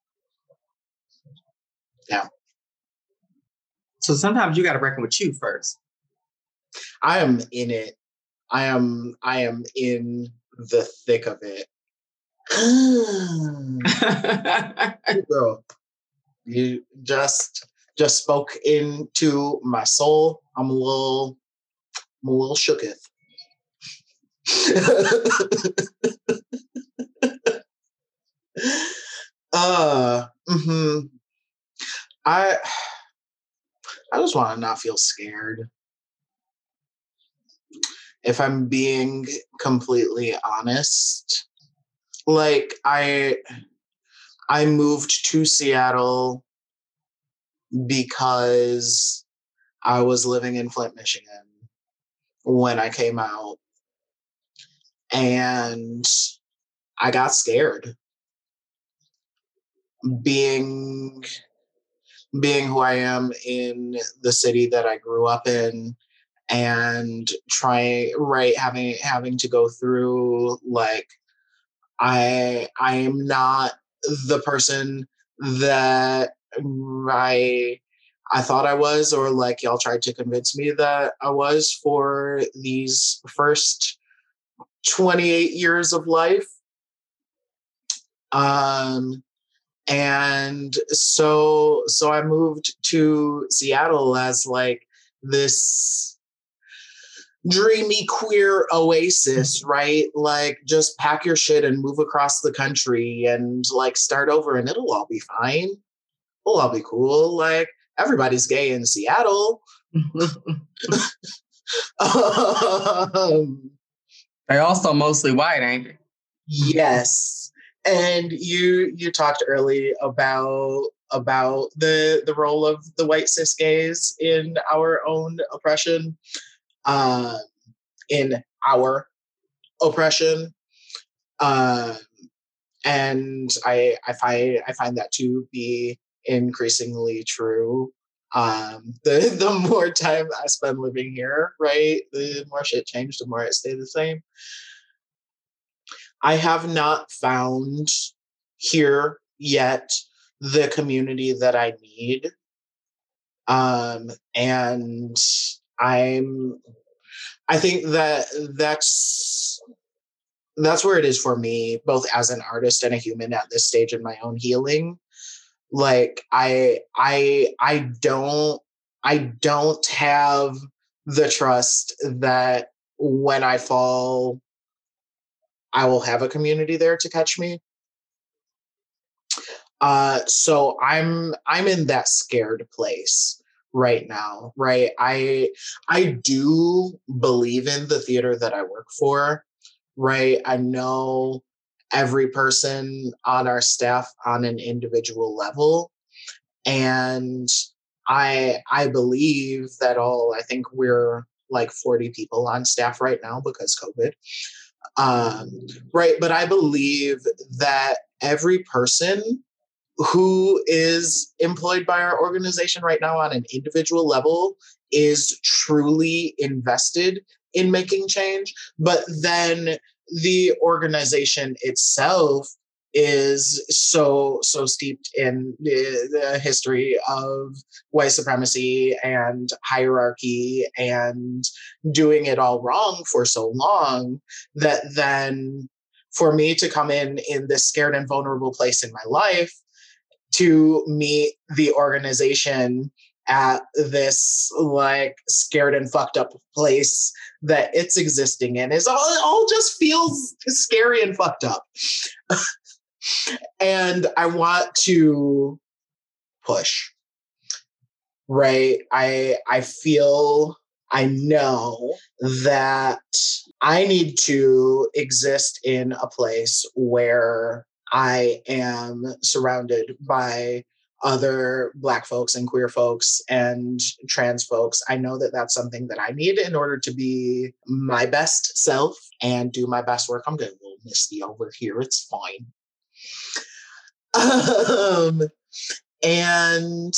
Yeah. So sometimes you got to reckon with you first. I am in it. I am, I am in the thick of it. Girl, you just just spoke into my soul. I'm a little, I'm a little shooketh. uh, mm-hmm. I, I just want to not feel scared. If I'm being completely honest, like I, I moved to Seattle because I was living in Flint, Michigan when I came out, and I got scared. Being, being who I am in the city that I grew up in, and try right having having to go through, like, I I am not the person that I I thought I was, or like y'all tried to convince me that I was for these first twenty-eight years of life. Um and so so I moved to Seattle as like this dreamy queer oasis, right? Like, just pack your shit and move across the country and like start over, and it'll all be fine. It'll all be cool. Like, everybody's gay in Seattle. um, They're also mostly white, ain't they? Yes. And you you talked early about about the the role of the white cis gays in our own oppression. Uh, in our oppression, uh, and I I find I find that to be increasingly true. Um, the the more time I spend living here, right, the more shit changed, the more it stayed the same. I have not found here yet the community that I need, um, and I'm. I think that that's that's where it is for me, both as an artist and a human at this stage in my own healing. Like, I I I don't I don't have the trust that when I fall, I will have a community there to catch me. Uh, so I'm I'm in that scared place right now, right? I I do believe in the theater that I work for, right? I know every person on our staff on an individual level, and I I believe that all I think we're like forty people on staff right now because COVID. Um, right, but I believe that every person who is employed by our organization right now on an individual level is truly invested in making change. But then the organization itself is so, so steeped in the, the history of white supremacy and hierarchy and doing it all wrong for so long that then for me to come in in this scared and vulnerable place in my life to meet the organization at this like scared and fucked up place that it's existing in is all, it all just feels scary and fucked up. And I want to push, right? I I feel, I know that I need to exist in a place where I am surrounded by other Black folks and queer folks and trans folks. I know that that's something that I need in order to be my best self and do my best work. I'm getting a little misty over here. It's fine. Um, and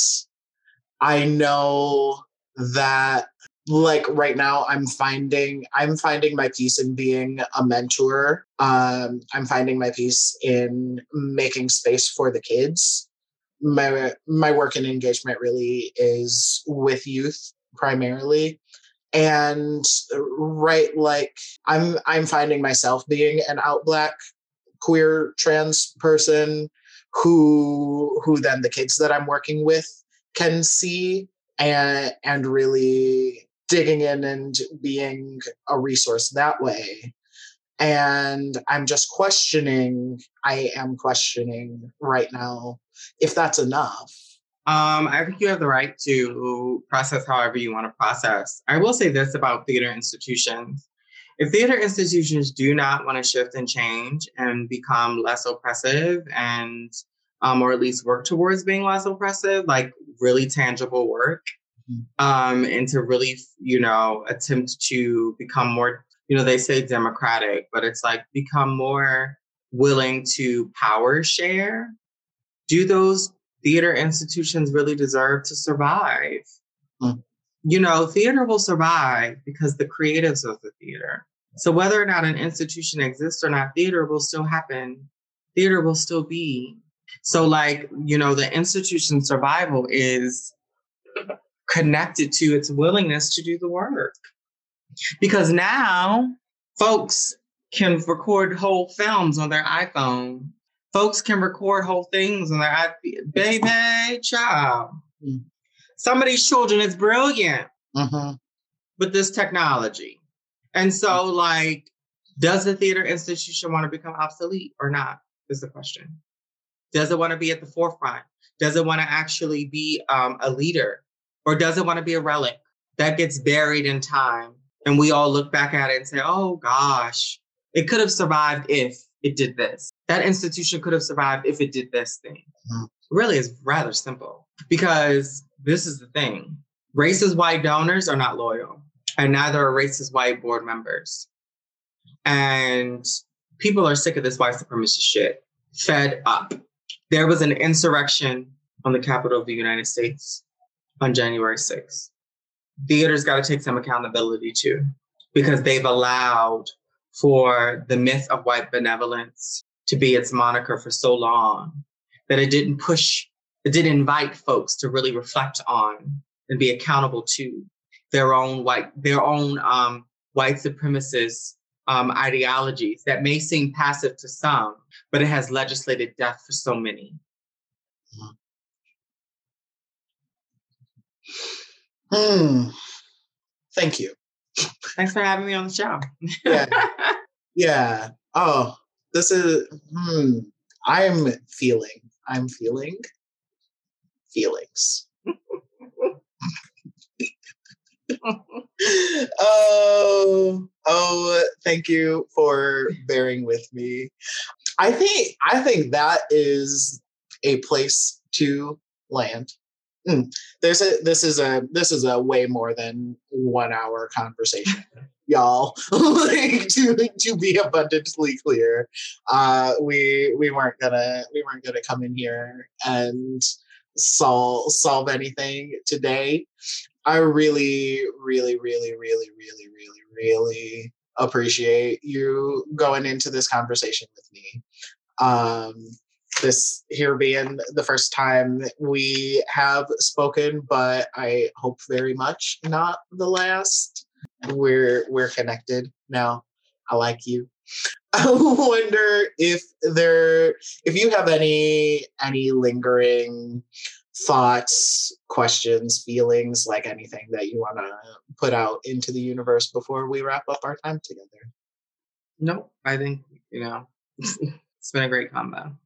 I know that like right now I'm finding, I'm finding my peace in being a mentor. Um, I'm finding my peace in making space for the kids. My, my work and engagement really is with youth primarily. And right, like I'm, I'm finding myself being an out Black queer trans person who, who then the kids that I'm working with can see and, and really digging in and being a resource that way. And I'm just questioning, I am questioning right now if that's enough. Um, I think you have the right to process however you want to process. I will say this about theater institutions. If theater institutions do not want to shift and change and become less oppressive and, um, or at least work towards being less oppressive, like really tangible work, um, and to really, you know, attempt to become more, you know, they say democratic, but it's like become more willing to power share. Do those theater institutions really deserve to survive? Mm. You know, theater will survive because the creatives of the theater. So whether or not an institution exists or not, theater will still happen. Theater will still be. So like, you know, the institution's survival is connected to its willingness to do the work. Because now folks can record whole films on their iPhone. Folks can record whole things on their iPhone. Baby, child. Mm. Some of these children is brilliant mm-hmm. with this technology. And so, like, does the theater institution want to become obsolete or not, is the question. Does it want to be at the forefront? Does it want to actually be um, a leader? Or does it want to be a relic that gets buried in time? And we all look back at it and say, oh, gosh, it could have survived if it did this. That institution could have survived if it did this thing. Mm-hmm. Really, it's rather simple. Because this is the thing. Racist white donors are not loyal. And neither are racist white board members. And people are sick of this white supremacist shit. Fed up. There was an insurrection on the Capitol of the United States on January sixth. Theater's got to take some accountability too, because they've allowed for the myth of white benevolence to be its moniker for so long that it didn't push, it didn't invite folks to really reflect on and be accountable to their own white, their own um, white supremacist um, ideologies that may seem passive to some, but it has legislated death for so many. Hmm. Thank you. Thanks for having me on the show. Yeah. Yeah. Oh, this is, hmm. I'm feeling, I'm feeling feelings. oh, oh, thank you for bearing with me. I think, I think that is a place to land. Mm. There's a, this is a, this is a way more than one hour conversation. y'all. Like, to to be abundantly clear, uh, we we weren't gonna we weren't gonna come in here and solve solve anything today. I really, really, really, really, really, really, really appreciate you going into this conversation with me. Um, this here being the first time we have spoken, but I hope very much not the last. We're we're connected now. I like you. I wonder if there if you have any any lingering thoughts, questions, feelings, like anything that you want to put out into the universe before we wrap up our time together. Nope. I think, you know, it's been a great combo.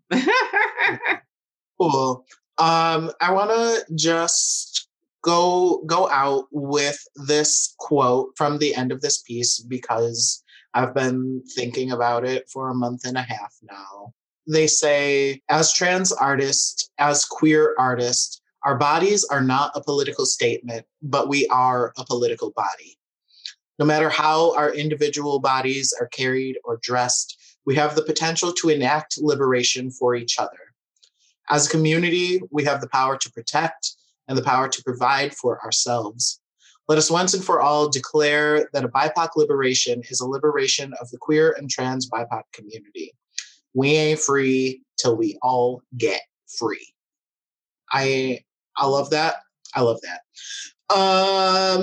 Cool. Um, I want to just go go out with this quote from the end of this piece because I've been thinking about it for a month and a half now. They say, as trans artists, as queer artists, our bodies are not a political statement, but we are a political body. No matter how our individual bodies are carried or dressed, we have the potential to enact liberation for each other. As a community, we have the power to protect and the power to provide for ourselves. Let us once and for all declare that a B I P O C liberation is a liberation of the queer and trans B I P O C community. We ain't free till we all get free. I I love that. I love that. Um,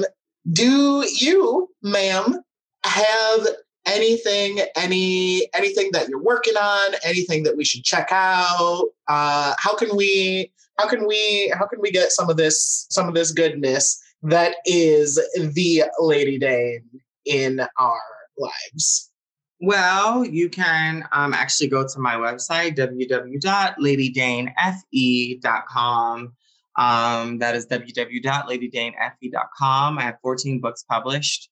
do you, ma'am, have anything, any anything that you're working on? Anything that we should check out? Uh, how can we? How can we? How can we get some of this? Some of this goodness that is the Lady Dane in our lives. Well, you can um, actually go to my website, w w w dot lady dane f e dot com. Um, that is w w w dot lady dane f e dot com. I have fourteen books published.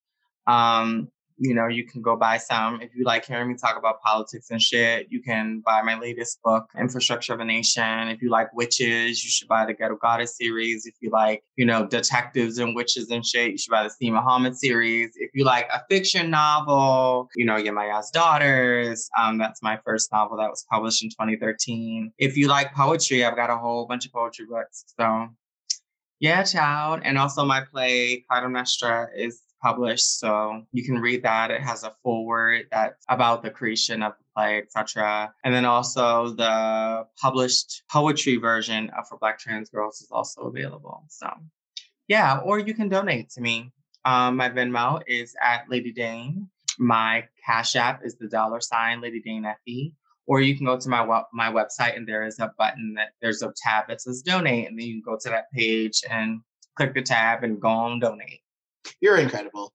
Um, you know, you can go buy some. If you like hearing me talk about politics and shit, you can buy my latest book, Infrastructure of a Nation. If you like witches, you should buy the Ghetto Goddess series. If you like, you know, detectives and witches and shit, you should buy the Steve Muhammad series. If you like a fiction novel, you know, Yemaya's Daughters. Um, that's my first novel that was published in twenty thirteen. If you like poetry, I've got a whole bunch of poetry books. So yeah, child. And also my play, Clytemnestra, is published, so you can read that. It has a foreword that's about the creation of the play, et cetera. And then also the published poetry version of For Black Trans Girls is also available. So yeah, or you can donate to me. Um, my Venmo is at Lady Dane. My Cash App is the dollar sign Lady Dane F E. Or you can go to my my website and there is a button that there's a tab that says donate, and then you can go to that page and click the tab and go on donate. You're incredible.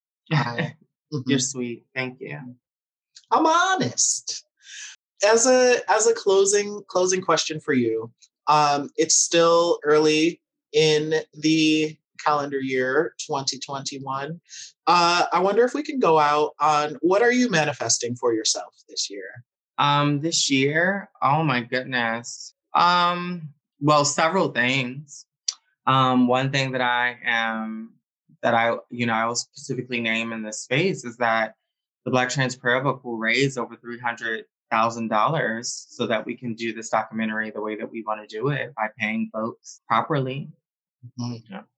Uh, You're sweet. Thank you. I'm honest. As a as a closing closing question for you, um, it's still early in the calendar year twenty twenty-one. Uh, I wonder if we can go out on what are you manifesting for yourself this year? Um, this year, oh my goodness. Um, well, several things. Um, one thing that I am that I, you know, I will specifically name in this space is that the Black Trans Prayer Book will raise over three hundred thousand dollars so that we can do this documentary the way that we want to do it, by paying folks properly. Mm-hmm. Yeah.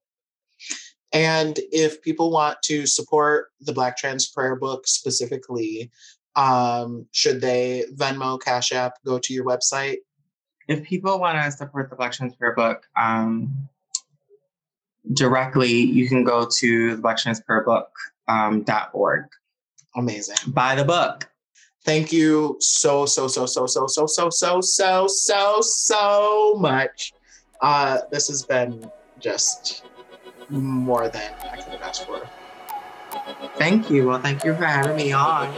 And if people want to support the Black Trans Prayer Book specifically, um, should they Venmo, Cash App, go to your website? If people want to support the Black Trans Prayer Book, um, directly, you can go to the black trans prayer book dot org. Amazing. Buy the book. Thank you so, so, so, so, so, so, so, so, so, so, so much. Uh, this has been just more than I could have asked for. Thank you. Well, thank you for having me on.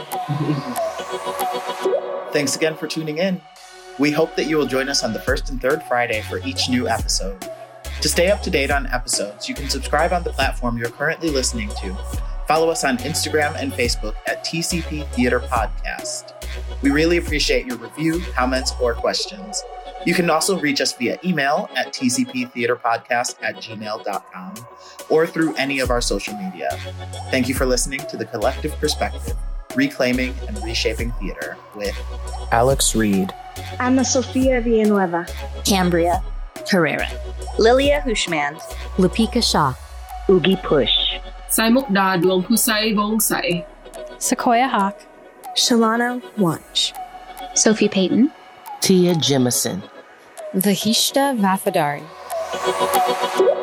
Thanks again for tuning in. We hope that you will join us on the first and third Friday for each new episode. To stay up to date on episodes, you can subscribe on the platform you're currently listening to. Follow us on Instagram and Facebook at T C P Theater Podcast. We really appreciate your review, comments, or questions. You can also reach us via email at t c p theater podcast at gmail dot com or through any of our social media. Thank you for listening to The Collective Perspective, Reclaiming and Reshaping Theater with Alex Reed, Ana Sofia Villanueva, Cambria Herrera, Lilia Hushmand, Lupika Shah, Oogie Push, Saimukda Dwongpusai Vongsai, Sequoia Hawk, Shalana Wanch, Sophie Payton, Tia Jemison, Vahishta Vafadari.